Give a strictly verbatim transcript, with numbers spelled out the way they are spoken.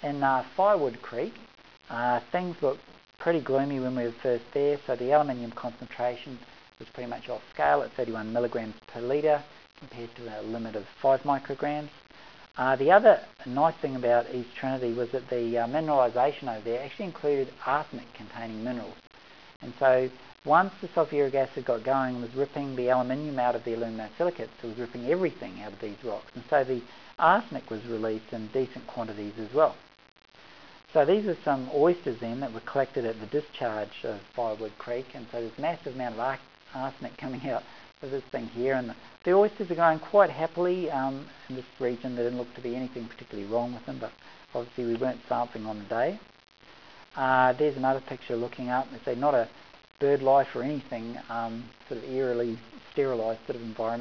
In uh, Firewood Creek, uh, things looked pretty gloomy when we were first there. So the aluminium concentration was pretty much off scale at thirty-one milligrams per litre compared to a limit of five micrograms. Uh, the other nice thing about East Trinity was that the uh, mineralisation over there actually included arsenic-containing minerals. And so once the sulfuric acid got going and was ripping the aluminium out of the aluminosilicates, it was ripping everything out of these rocks. And so the arsenic was released in decent quantities as well. So these are some oysters then that were collected at the discharge of Firewood Creek, and so there's a massive amount of arsenic coming out of this thing here, and the, the oysters are going quite happily um, in this region. There didn't look to be anything particularly wrong with them, but obviously we weren't sampling on the day. Uh, there's another picture looking up. It's a, not a bird life or anything, um, sort of eerily sterilised sort of environment.